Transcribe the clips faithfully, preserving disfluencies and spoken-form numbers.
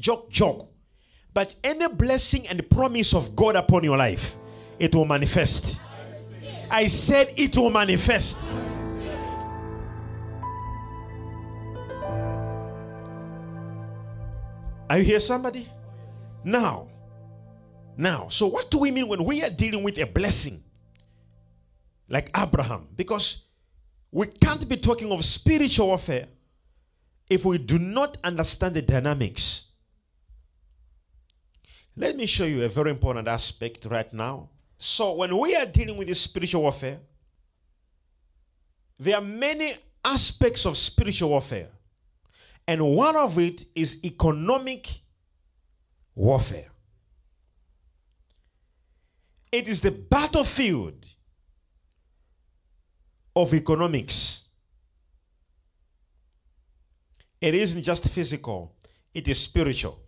joke, joke. But any blessing and promise of God upon your life, it will manifest. I said it will manifest. Are you here, somebody? Now, now, so what do we mean when we are dealing with a blessing like Abraham? Because we can't be talking of spiritual warfare if we do not understand the dynamics. Let me show you a very important aspect right now. So when we are dealing with this spiritual warfare, there are many aspects of spiritual warfare. And one of it is economic warfare. It is the battlefield of economics. It isn't just physical, it is spiritual.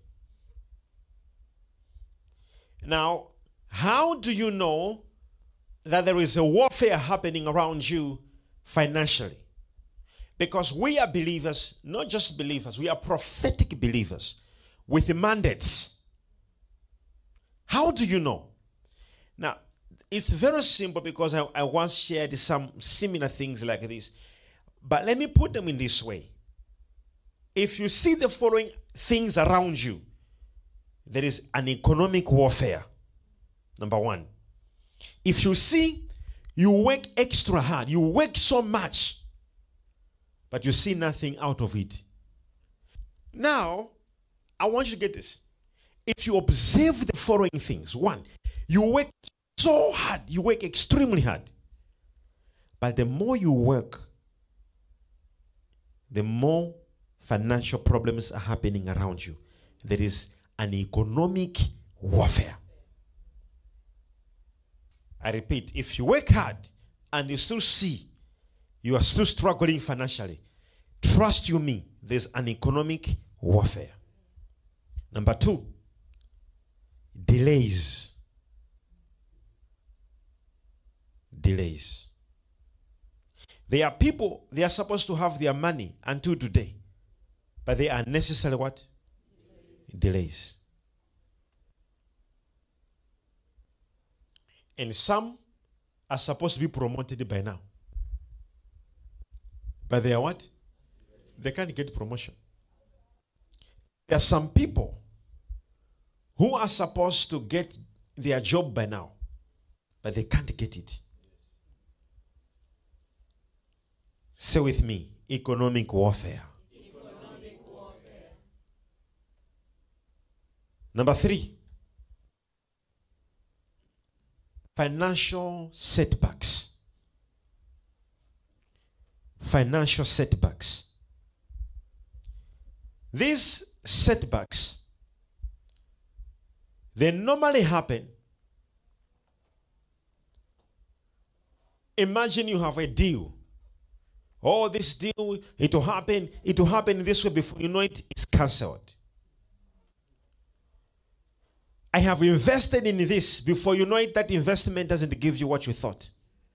Now, how do you know that there is a warfare happening around you financially? Because we are believers, not just believers, we are prophetic believers with mandates. How do you know? Now, it's very simple because I, I once shared some similar things like this. But let me put them in this way. If you see the following things around you, there is an economic warfare. Number one. If you see you work extra hard, you work so much, but you see nothing out of it. Now, I want you to get this. If you observe the following things. One, you work so hard, you work extremely hard. But the more you work, the more financial problems are happening around you. There is an economic warfare. I repeat, if you work hard and you still see you are still struggling financially, trust you me, there's an economic warfare. Number two, delays. Delays. There are people, they are supposed to have their money until today, but they are necessarily what? Delays. And some are supposed to be promoted by now. But they are what? They can't get promotion. There are some people who are supposed to get their job by now, but they can't get it. Say with me, economic warfare. Economic warfare. Number three, financial setbacks. Financial setbacks. These setbacks, they normally happen. Imagine you have a deal. Oh, this deal, it will happen, it will happen this way, before you know it, it's cancelled. I have invested in this, before you know it, that investment doesn't give you what you thought.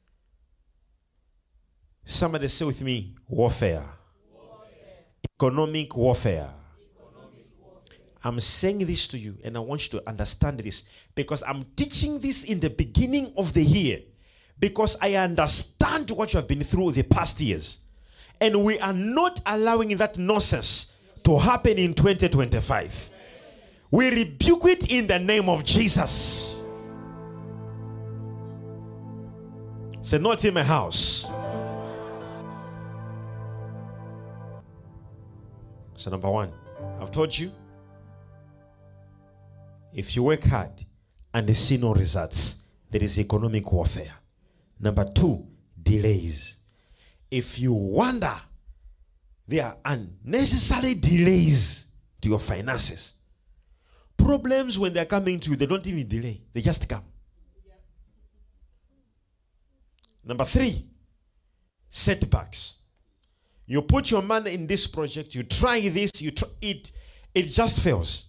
Somebody say with me, warfare. Warfare. Economic warfare. Economic warfare. I'm saying this to you, and I want you to understand this, because I'm teaching this in the beginning of the year, because I understand what you have been through the past years. And we are not allowing that nonsense to happen in twenty twenty-five. We rebuke it in the name of Jesus. Say, not in my house. So number one, I've told you, if you work hard and you see no results, there is economic warfare. Number two, delays. If you wonder, there are unnecessary delays to your finances. Problems, when they're coming to you, they don't even delay. They just come. Number three, setbacks. You put your money in this project, you try this, you try it, it just fails.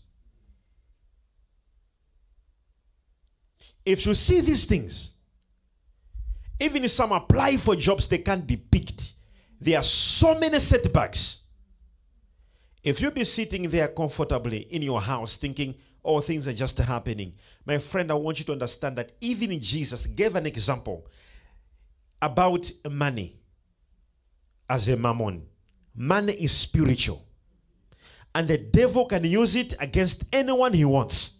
If you see these things, even if some apply for jobs, they can't be picked. There are so many setbacks. If you be sitting there comfortably in your house thinking, oh, things are just happening, my friend, I want you to understand that even Jesus gave an example about money as a mammon. Money is spiritual. And the devil can use it against anyone he wants.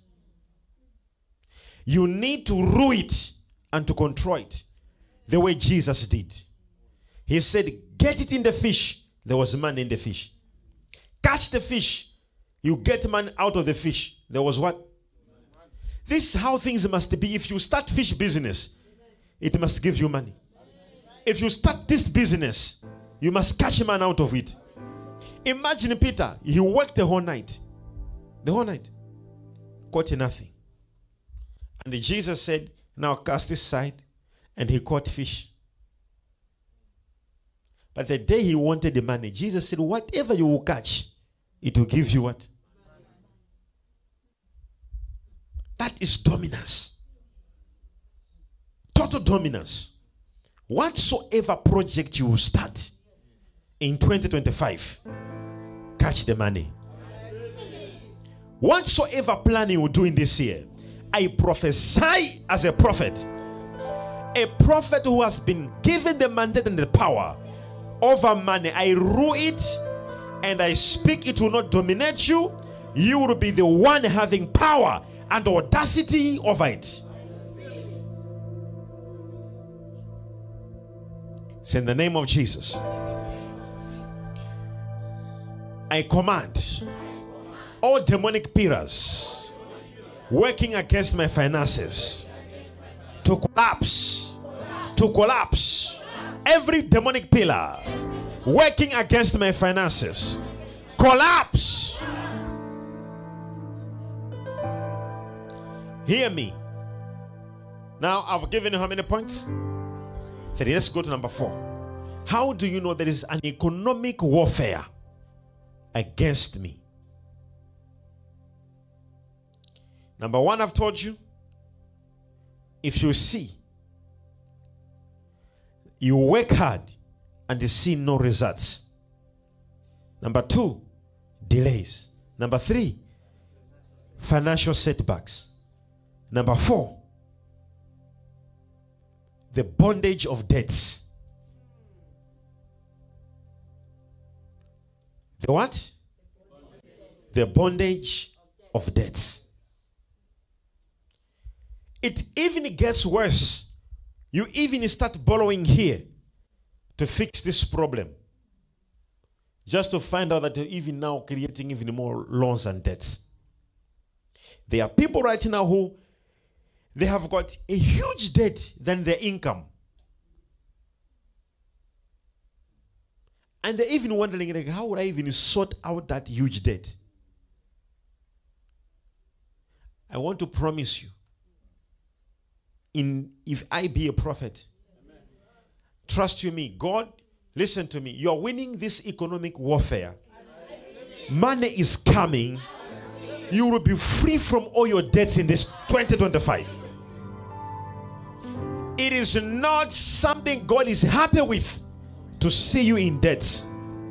You need to rule it and to control it the way Jesus did. He said, get it in the fish. There was money in the fish. Catch the fish. You get money out of the fish. There was what? This is how things must be. If you start fish business, it must give you money. If you start this business, you must catch man out of it. Imagine Peter. He worked the whole night. The whole night. Caught nothing. And Jesus said, now cast this side. And he caught fish. But the day he wanted the money, Jesus said, whatever you will catch, it will give you what? That is dominance. Total dominance. Whatsoever project you will start in twenty twenty-five, catch the money. Whatsoever plan you will do in this year, I prophesy as a prophet. A prophet who has been given the mandate and the power over money. I rule it and I speak it will not dominate you. You will be the one having power and audacity over it. Say in the name of Jesus, I command all demonic pillars working against my finances to collapse, to collapse. Every demonic pillar working against my finances, collapse. Hear me. Now, I've given you how many points? Three. Let's go to number four. How do you know there is an economic warfare against me? Number one, I've told you, if you see, you work hard and you see no results. Number two, delays. Number three, financial setbacks. Number four, the bondage of debts. The what? The bondage of debts. It even gets worse. You even start borrowing here to fix this problem, just to find out that you're even now creating even more loans and debts. There are people right now who they have got a huge debt than their income. And they're even wondering, like, how would I even sort out that huge debt? I want to promise you, in if I be a prophet, amen, trust you me, God, listen to me, you're winning this economic warfare. Amen. Money is coming. You will be free from all your debts in this twenty twenty-five. It is not something God is happy with to see you in debt.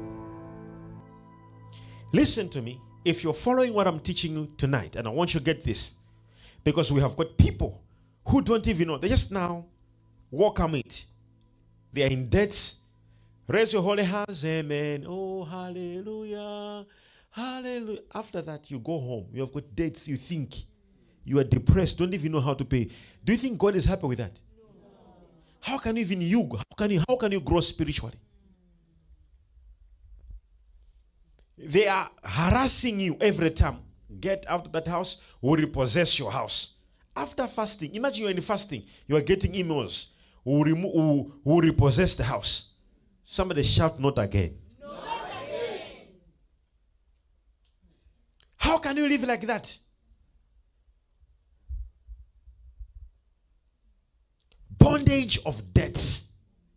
Listen to me. If you're following what I'm teaching you tonight, and I want you to get this, because we have got people who don't even know. They just now welcome it. They are in debts. Raise your holy hands. Amen. Oh, hallelujah. Hallelujah. After that, you go home. You have got debts. You think you are depressed. Don't even know how to pay. Do you think God is happy with that? How can even you, how can you, how can you grow spiritually? They are harassing you every time. Get out of that house, will repossess your house. After fasting, imagine you're in fasting, you are getting emails, who will, who, who will repossess the house. Somebody shout, not again. Not again. How can you live like that? Bondage of debts.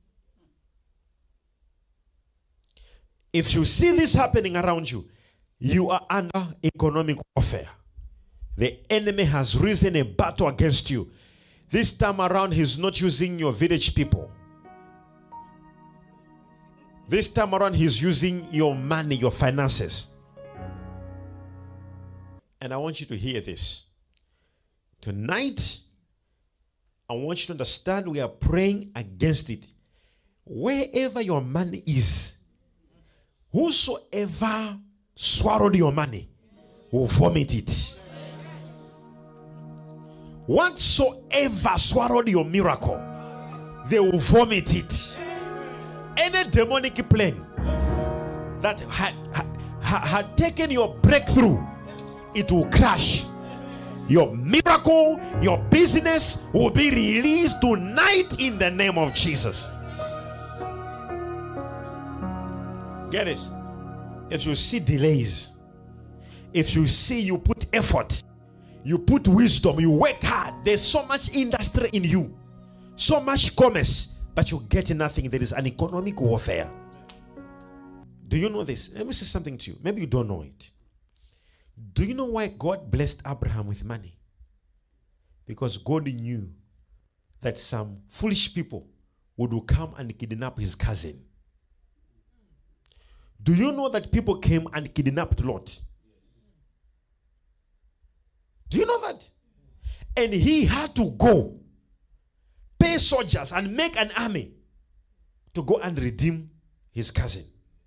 If you see this happening around you, you are under economic warfare. The enemy has risen a battle against you. This time around, he's not using your village people. This time around, he's using your money, your finances. And I want you to hear this. Tonight, I want you to understand we are praying against it. Wherever your money is, whosoever swallowed your money will vomit it. Whatsoever swallowed your miracle, they will vomit it. Any demonic plane that had, had, had taken your breakthrough, it will crash. Your miracle, your business will be released tonight in the name of Jesus. Get it? If you see delays, if you see you put effort, you put wisdom, you work hard, there's so much industry in you, so much commerce, but you get nothing. There is an economic warfare. Do you know this? Let me say something to you. Maybe you don't know it. Do you know why God blessed Abraham with money? Because God knew that some foolish people would come and kidnap his cousin. Do you know that people came and kidnapped Lot? Do you know that? And he had to go, pay soldiers and make an army to go and redeem his cousin.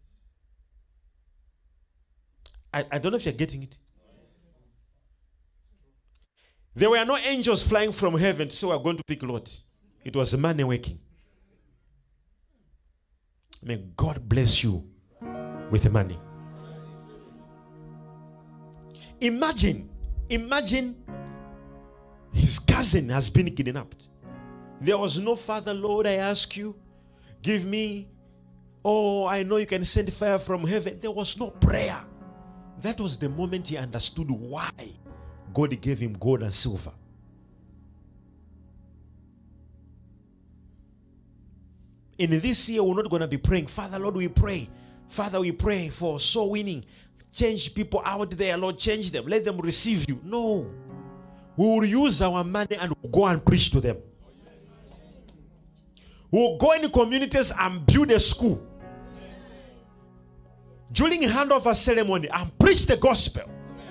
I, I don't know if you're getting it. There were no angels flying from heaven to say we're going to pick Lot. It was money working. May God bless you with money. Imagine, imagine his cousin has been kidnapped. There was no Father, Lord, I ask you, give me, oh, I know you can send fire from heaven. There was no prayer. That was the moment he understood why God gave him gold and silver. In this year, we're not going to be praying, Father, Lord, we pray. Father, we pray for soul winning. Change people out there, Lord, change them. Let them receive you. No. We will use our money and we'll go and preach to them. We'll go in the communities and build a school. During a handover ceremony and preach the gospel.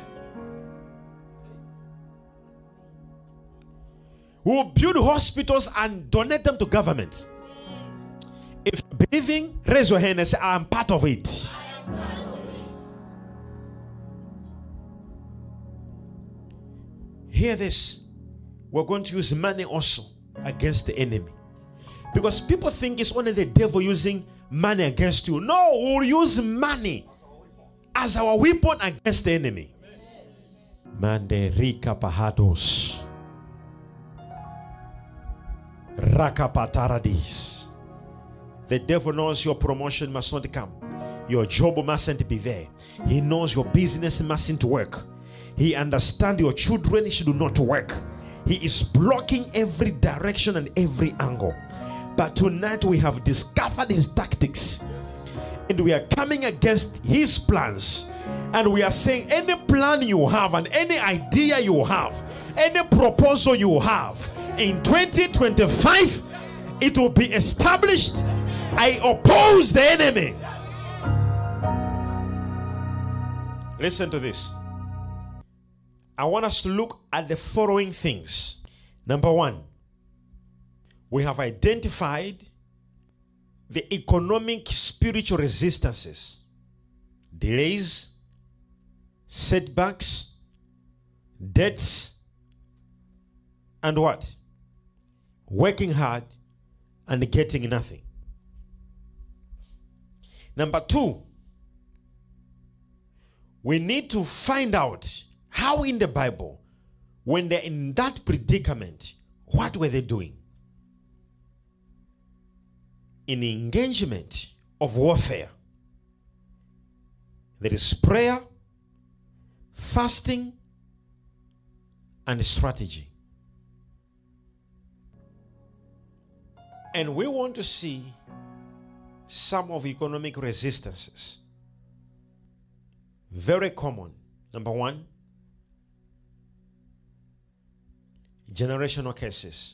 We'll build hospitals and donate them to government. If you're believing, raise your hand and say, I'm part of it. Hear this. We're going to use money also against the enemy. Because people think it's only the devil using money against you. No, we'll use money as our weapon against the enemy. Mande rika pahados. Rakapataradis. The devil knows your promotion must not come. Your job mustn't be there. He knows your business mustn't work. He understands your children should not work. He is blocking every direction and every angle. But tonight we have discovered his tactics. And we are coming against his plans. And we are saying any plan you have and any idea you have, any proposal you have, in twenty twenty-five, it will be established. I oppose the enemy. Listen to this. I want us to look at the following things. Number one, we have identified the economic spiritual resistances, delays, setbacks, debts, and what? Working hard and getting nothing. Number two, we need to find out how in the Bible, when they're in that predicament, what were they doing? In engagement of warfare, there is prayer, fasting, and strategy. And we want to see some of economic resistances. Very common. Number one, generational curses.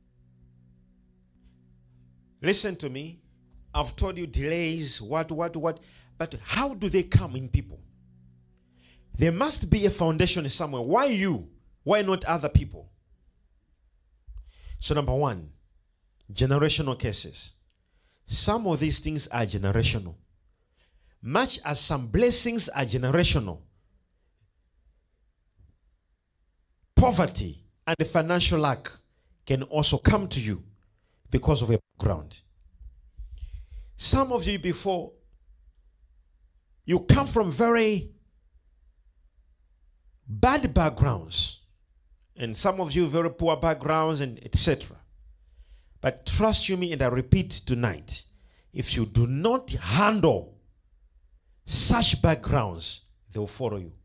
Listen to me. I've told you delays, what, what, what. But how do they come in people? There must be a foundation somewhere. Why you? Why not other people? So number one, generational cases. Some of these things are generational. Much as some blessings are generational, poverty and the financial lack can also come to you because of a background. Some of you before, you come from very bad backgrounds, and some of you very poor backgrounds, and et cetera. But trust you me, and I repeat tonight, if you do not handle such backgrounds, they will follow you.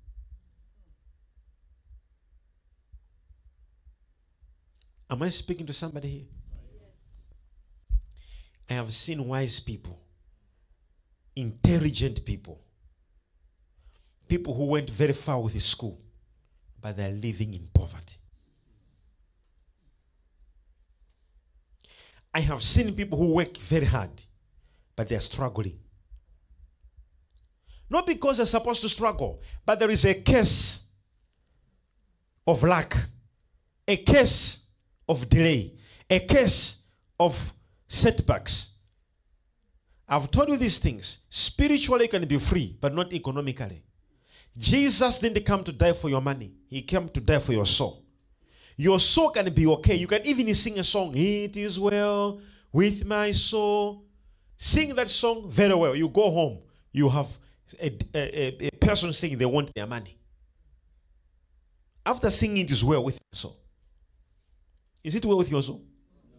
Am I speaking to somebody here? I have seen wise people, intelligent people, people who went very far with the school, but they're living in poverty. I have seen people who work very hard, but they're struggling. Not because they're supposed to struggle, but there is a case of lack, a case of delay, a case of setbacks. I've told you these things. Spiritually, you can be free, but not economically. Jesus didn't come to die for your money. He came to die for your soul. Your soul can be okay. You can even sing a song, "It is well with my soul." Sing that song very well. You go home, you have a, a, a person saying they want their money. After singing, it is well with your soul. Is it well with your soul?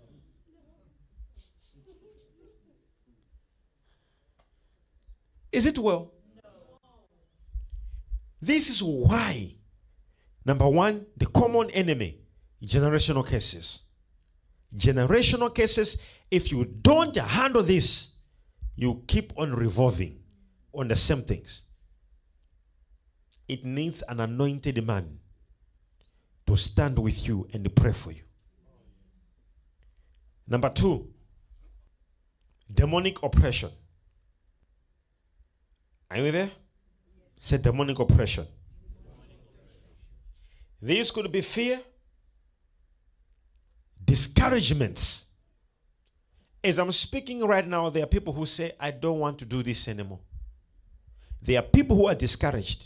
Is it well? No. This is why, number one, the common enemy, generational cases. Generational cases, if you don't handle this, you keep on revolving on the same things. It needs an anointed man to stand with you and pray for you. Number two, demonic oppression. Are you there? Say demonic oppression. This could be fear, discouragements. As I'm speaking right now, there are people who say, "I don't want to do this anymore." There are people who are discouraged.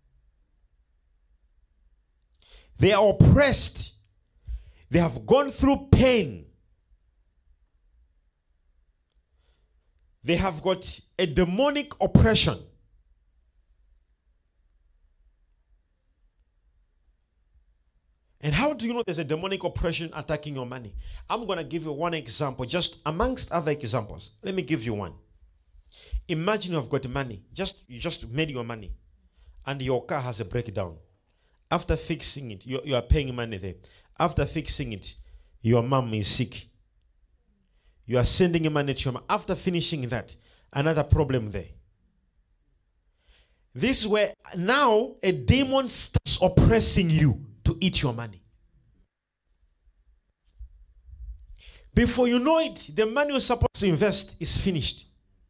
They are oppressed. They have gone through pain. They have got a demonic oppression. And how do you know there's a demonic oppression attacking your money? I'm going to give you one example, just amongst other examples. Let me give you one. Imagine you've got money. Just, you just made your money. And your car has a breakdown. After fixing it, you, you are paying money there. After fixing it, your mom is sick. You are sending money to your mom. After finishing that, another problem there. This is where now a demon starts oppressing you to eat your money. Before you know it, the money you're supposed to invest is finished.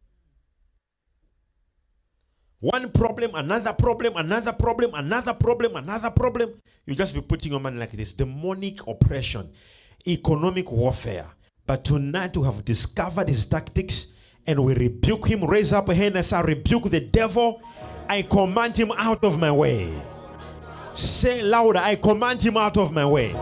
One problem, another problem, another problem, another problem, another problem. You just be putting your money like this. Demonic oppression, economic warfare. But tonight we have discovered his tactics and we rebuke him. Raise up a hand and say, "I rebuke the devil. I command him out of my way." Say louder, "I command him out of my way."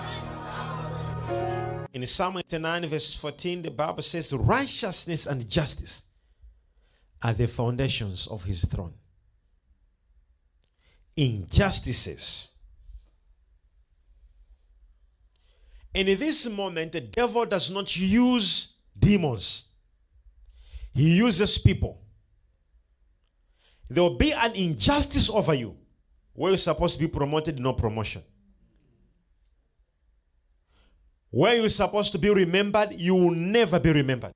In Psalm eighty-nine verse fourteen, the Bible says, "Righteousness and justice are the foundations of his throne." Injustices. And in this moment, the devil does not use demons. He uses people. There will be an injustice over you where you're supposed to be promoted, no promotion. Where you're supposed to be remembered, you will never be remembered.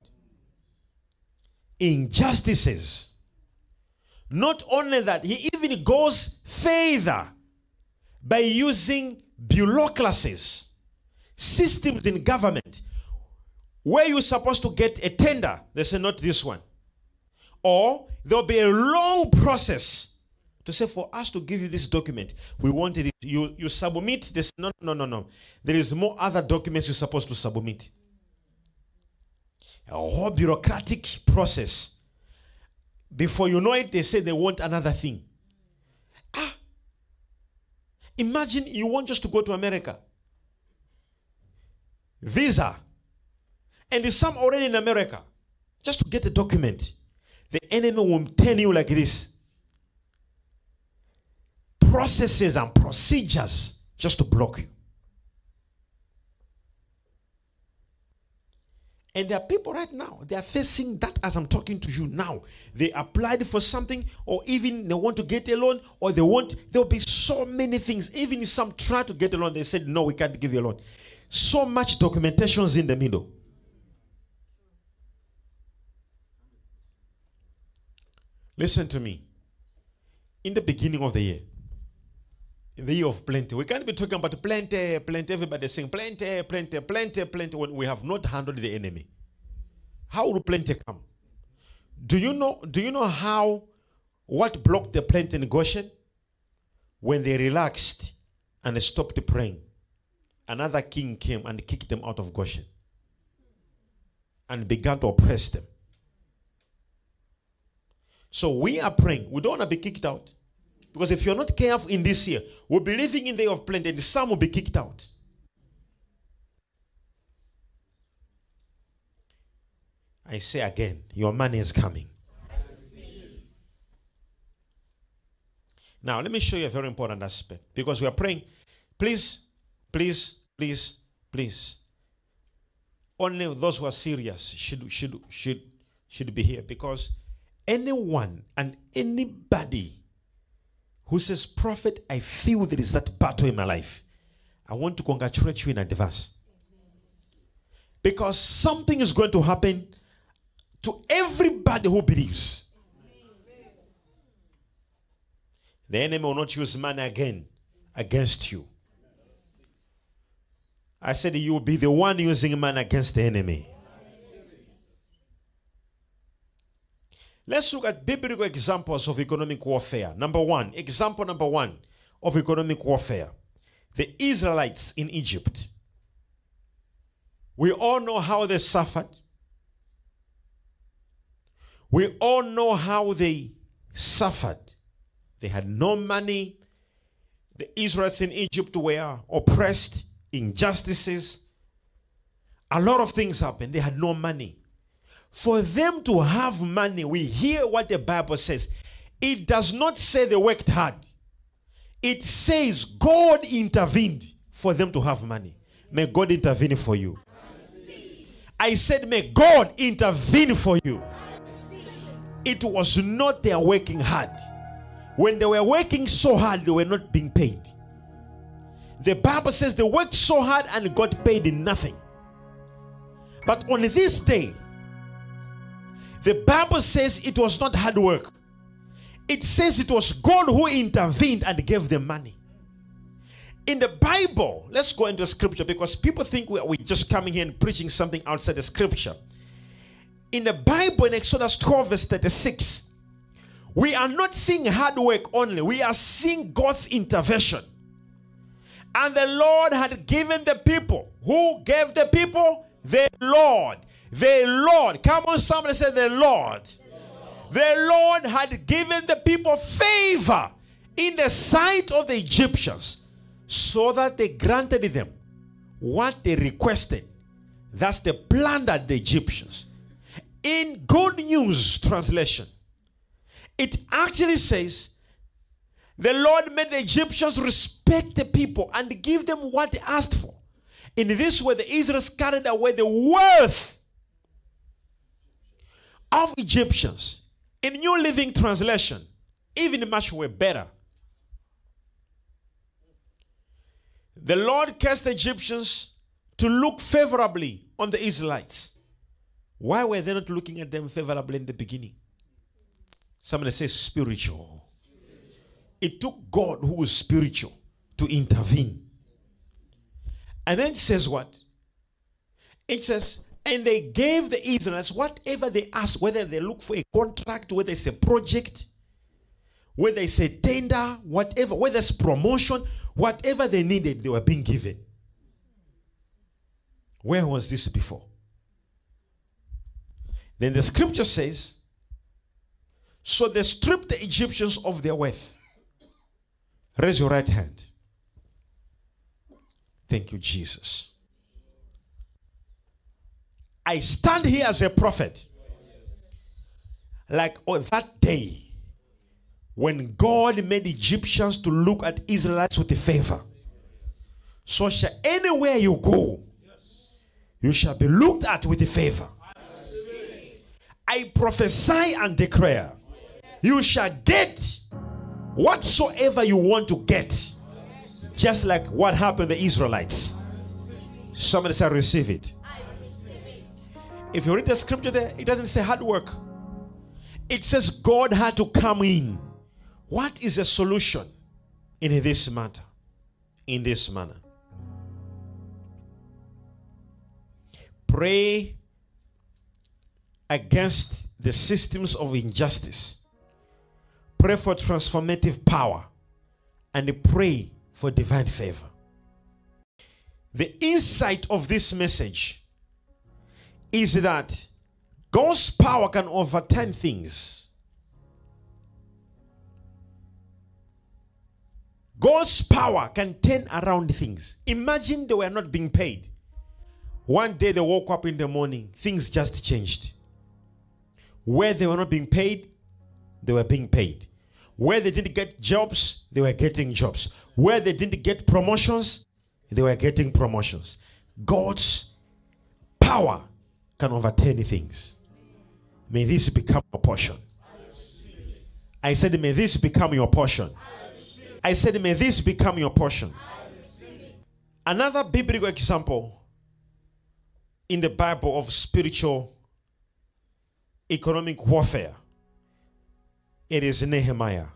Injustices. Not only that, he even goes further by using bureaucracies, systems in government, where you're supposed to get a tender, they say not this one. Or there'll be a long process to say, for us to give you this document, we wanted it. You, you submit this. No, no, no, no. There is more other documents you're supposed to submit. A whole bureaucratic process. Before you know it, they say they want another thing. Ah, imagine you want just to go to America. Visa. And there's some already in America. Just to get a document. The enemy will turn you like this. Processes and procedures just to block you. And there are people right now, they are facing that as I'm talking to you now. They applied for something, or even they want to get a loan, or they want, there will be so many things. Even if some try to get a loan, they said, no, we can't give you a loan. So much documentations in the middle. Listen to me. In the beginning of the year, in the year of plenty, we can't be talking about plenty, plenty, everybody saying plenty, plenty, plenty, plenty, when we have not handled the enemy. How will plenty come? Do you know, do you know how, what blocked the plenty in Goshen? When they relaxed and they stopped praying, another king came and kicked them out of Goshen and began to oppress them. So we are praying. We don't want to be kicked out. Because if you're not careful in this year, we'll be living in the year of plenty and some will be kicked out. I say again, your money is coming. Now, let me show you a very important aspect. Because we are praying. Please, please, please, please. Only those who are serious should, should, should, should be here. Because anyone and anybody who says, prophet, I feel there is that battle in my life, I want to congratulate you in advance. Because something is going to happen to everybody who believes. The enemy will not use money again against you. I said you will be the one using money against the enemy. Let's look at biblical examples of economic warfare. Number one, example number one of economic warfare. The Israelites in Egypt. We all know how they suffered. We all know how they suffered. They had no money. The Israelites in Egypt were oppressed, injustices. A lot of things happened. They had no money. For them to have money, we hear what the Bible says. It does not say they worked hard. It says God intervened for them to have money. May God intervene for you. I said, may God intervene for you. It was not their working hard. When they were working so hard, they were not being paid. The Bible says they worked so hard and got paid in nothing. But on this day, the Bible says it was not hard work. It says it was God who intervened and gave them money. In the Bible, let's go into scripture because people think we're we just coming here and preaching something outside the scripture. In the Bible, in Exodus twelve verse thirty-six, we are not seeing hard work only. We are seeing God's intervention. And the Lord had given the people. Who gave the people? The Lord. The Lord. Come on, somebody say the Lord. The Lord. The Lord had given the people favor in the sight of the Egyptians so that they granted them what they requested. Thus they plundered the Egyptians. In Good News translation, it actually says the Lord made the Egyptians respect the people and give them what they asked for. In this way, the Israelites carried away the worth of Egyptians. In New Living Translation, even much way better. The Lord caused the Egyptians to look favorably on the Israelites. Why were they not looking at them favorably in the beginning? Somebody says spiritual. It took God, who is spiritual, to intervene. And then it says what? It says, and they gave the Israelites whatever they asked, whether they look for a contract, whether it's a project, whether it's a tender, whatever, whether it's promotion, whatever they needed, they were being given. Where was this before? Then the scripture says, so they stripped the Egyptians of their wealth. Raise your right hand. Thank you, Jesus. I stand here as a prophet. Like on that day, when God made Egyptians to look at Israelites with favor. So shall anywhere you go, you shall be looked at with favor. I prophesy and declare, you shall get whatsoever you want to get. Just like what happened to the Israelites. Somebody say, receive it. If you read the scripture there, it doesn't say hard work. It says God had to come in. What is the solution in this matter? In this manner. Pray against the systems of injustice. Pray for transformative power. And pray for divine favor. The insight of this message is that God's power can overturn things. God's power can turn around things. Imagine they were not being paid. One day they woke up in the morning, things just changed. Where they were not being paid, they were being paid. Where they didn't get jobs, they were getting jobs. Where they didn't get promotions, they were getting promotions. God's power can overturn things. May this become your portion. I said, may this become your portion. I said, may this become your portion. Another biblical example in the Bible of spiritual economic warfare, it is Nehemiah.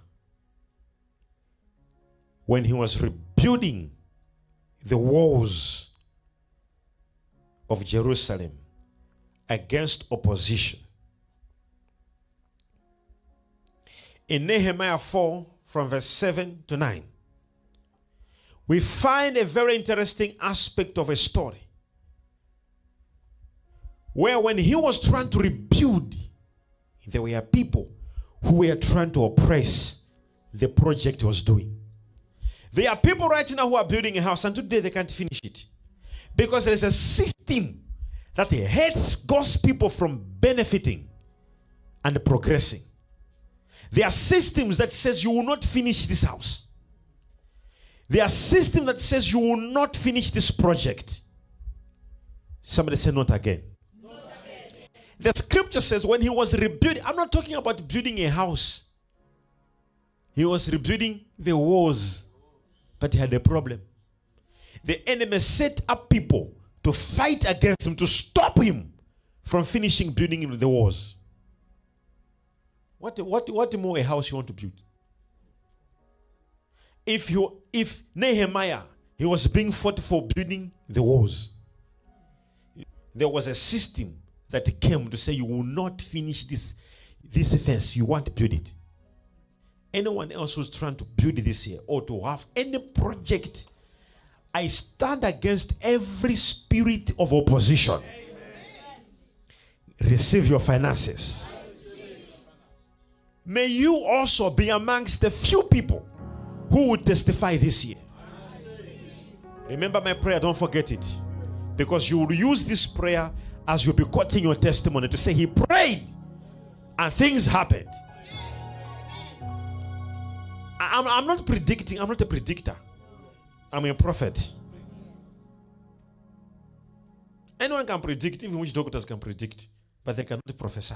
When he was rebuilding the walls of Jerusalem against opposition. In Nehemiah four, from verse seven to nine, we find a very interesting aspect of a story. Where when he was trying to rebuild, there were people who were trying to oppress the project he was doing. There are people right now who are building a house and today they can't finish it. Because there is a system that hates God's people from benefiting and progressing. There are systems that says you will not finish this house. There are systems that says you will not finish this project. Somebody say not again. Not again. The scripture says when he was rebuilding, I'm not talking about building a house. He was rebuilding the walls. But he had a problem. The enemy set up people to fight against him, to stop him from finishing building the walls. What, what, what more a house you want to build? If you, if Nehemiah, he was being fought for building the walls, there was a system that came to say you will not finish this, this fence. You want to build it. Anyone else who's trying to build this here or to have any project, I stand against every spirit of opposition. Amen. Receive your finances. May you also be amongst the few people who will testify this year. Remember my prayer, don't forget it. Because you will use this prayer as you'll be quoting your testimony to say he prayed and things happened. I'm, I'm not predicting. I'm not a predictor. I'm a prophet. Anyone can predict, even which doctors can predict, but they cannot prophesy.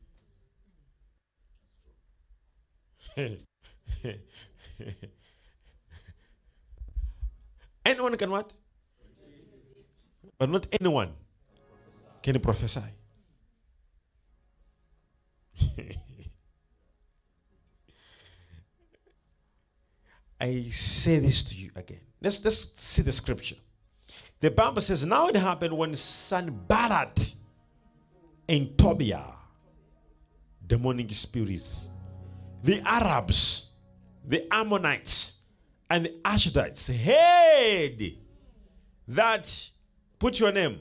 Anyone can what? But not anyone can prophesy. I say this to you again. Let's, let's see the scripture. The Bible says, now it happened when Sanballat and Tobiah, demonic spirits, the Arabs, the Ammonites, and the Ashdodites heard that, put your name,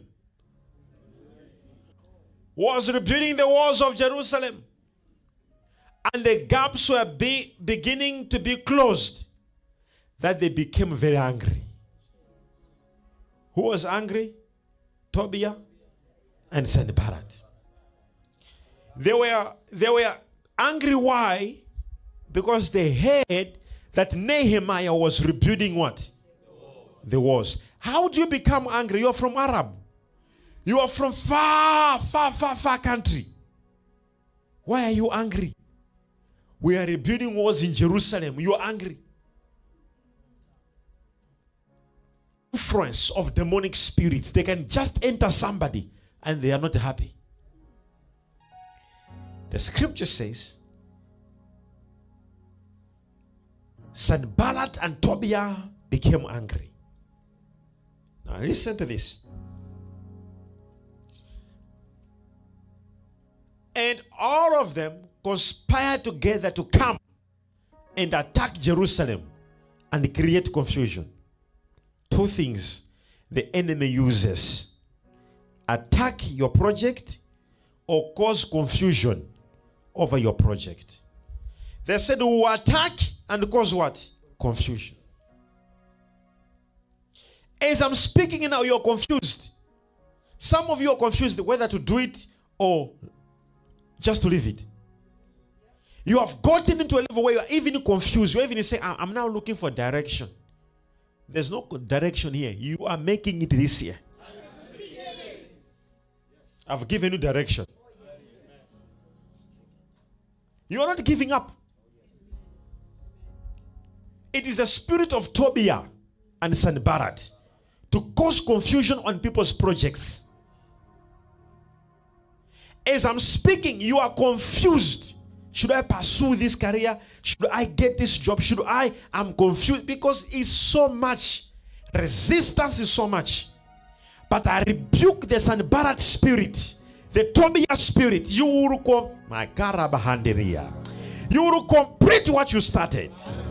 was rebuilding the walls of Jerusalem, and the gaps were be, beginning to be closed, that they became very angry. Who was angry? Tobiah and Sanballat. They were, they were angry. Why? Because they heard that Nehemiah was rebuilding what? The walls. How do you become angry? You're from Arab. You are from far, far, far, far country. Why are you angry? We are rebuilding walls in Jerusalem. You are angry. Influence of demonic spirits. They can just enter somebody and they are not happy. The scripture says, Sanballat and Tobiah became angry. Now listen to this. And all of them conspired together to come and attack Jerusalem and create confusion. Two things the enemy uses: attack your project or cause confusion over your project. They said we will attack and cause what? Confusion. As I'm speaking now, you're confused. Some of you are confused whether to do it or just to leave it. You have gotten into a level where you're even confused. You're even saying, I'm now looking for direction. There's no direction here. You are making it this year. I've given you direction. You are not giving up. It is the spirit of Tobiah and Sanballat to cause confusion on people's projects. As I'm speaking, you are confused. Should I pursue this career? Should I get this job? Should I? I'm confused because it's so much. Resistance is so much. But I rebuke the Sanballat spirit, the Tobiah spirit. You will come, my Karabahanderia. You will complete what you started.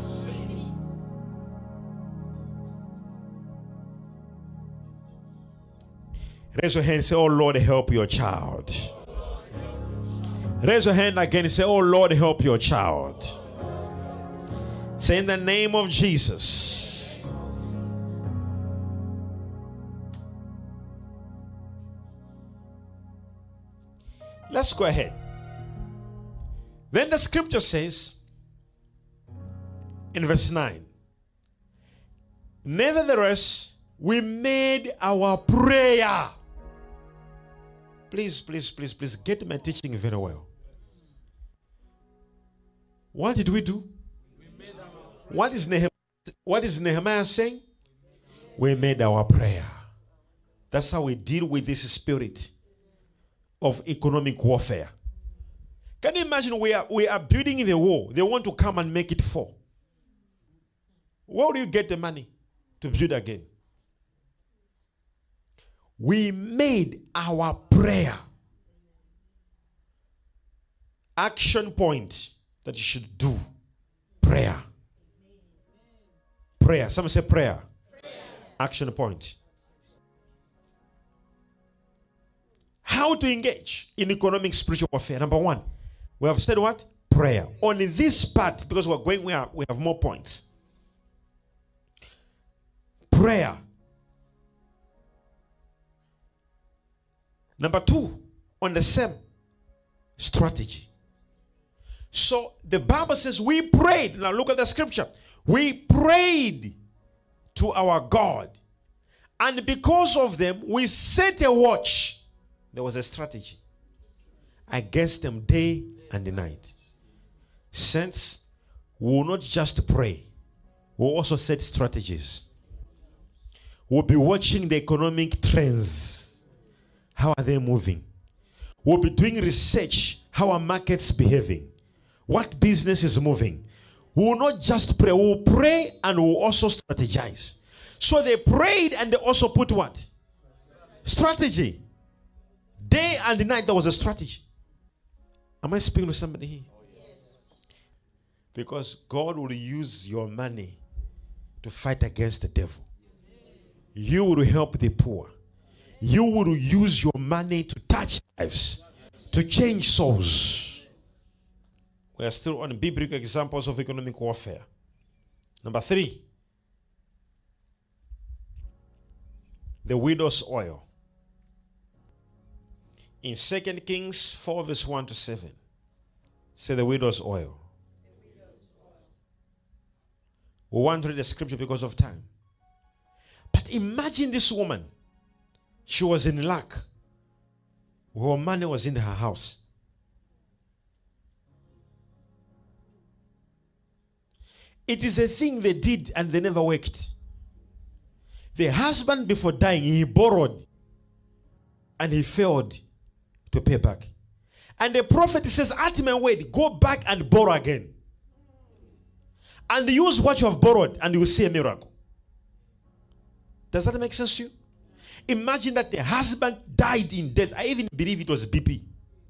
Raise your hand and say, oh Lord, help your child. Raise your hand again and say, oh Lord, help your child. Say, in the name of Jesus. Let's go ahead. Then the scripture says in verse nine, nevertheless, we made our prayer. Please, please, please, please get my teaching very well. What did we do? We made our what is Nehemiah, what is Nehemiah saying? We made our prayer. That's how we deal with this spirit of economic warfare. Can you imagine we are, we are building the wall. They want to come and make it fall. Where do you get the money to build again? We made our prayer. Action point that you should do. Prayer. Prayer. Someone say prayer. Prayer. Action point. How to engage in economic spiritual warfare? Number one, we have said what? Prayer. Only this part, because we're going, we, are, we have more points. Prayer. Number two, on the same strategy. So the Bible says we prayed. Now look at the scripture. We prayed to our God. And because of them, we set a watch. There was a strategy against them day and night. Since we will not just pray, we'll also set strategies. We'll be watching the economic trends. How are they moving? We'll be doing research. How are markets behaving? What business is moving? We will not just pray. We will pray and we will also strategize. So they prayed and they also put what? Strategy. Day and night there was a strategy. Am I speaking to somebody here? Because God will use your money to fight against the devil. You will help the poor. You will use your money to touch lives, to change souls. We are still on biblical examples of economic warfare. Number three, the widow's oil. In Second Kings four, verse one to seven, say the widow's oil. We want to read the scripture because of time. But imagine this woman. She was in lack. Her money was in her house. It is a thing they did and they never worked. The husband, before dying, he borrowed and he failed to pay back. And the prophet says, at my word, go back and borrow again. And use what you have borrowed and you will see a miracle. Does that make sense to you? Imagine that the husband died in death. I even believe it was B P.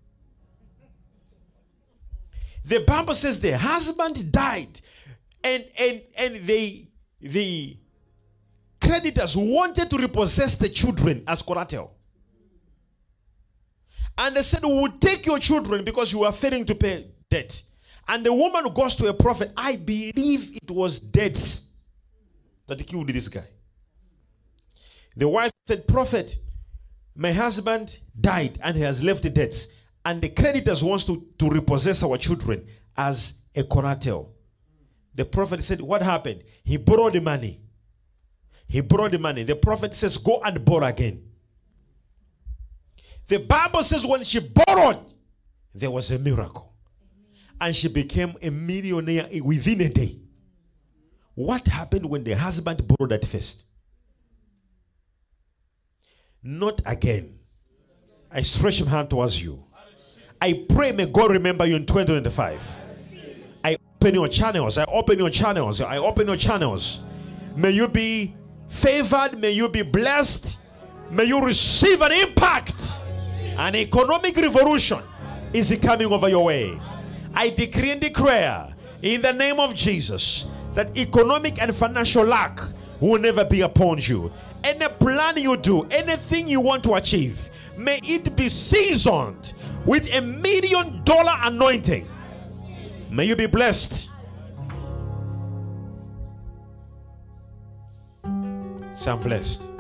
The Bible says the husband died and, and, and they, the creditors wanted to repossess the children as collateral. And they said, we will take your children because you are failing to pay debt. And the woman goes to a prophet. I believe it was debts that killed this guy. The wife said, prophet, my husband died and he has left the debts. And the creditors wants to, to repossess our children as a collateral. The prophet said, what happened? He borrowed the money. He borrowed the money. The prophet says, go and borrow again. The Bible says when she borrowed, there was a miracle. And she became a millionaire within a day. What happened when the husband borrowed at first? Not again. I stretch my hand towards you. I pray may God remember you in twenty twenty-five. I open your channels. I open your channels. I open your channels. May you be favored. May you be blessed. May you receive an impact. An economic revolution is coming over your way. I decree and declare in the name of Jesus that economic and financial lack will never be upon you. Any plan you do, anything you want to achieve, may it be seasoned with a million dollar anointing. May you be blessed. So I'm blessed.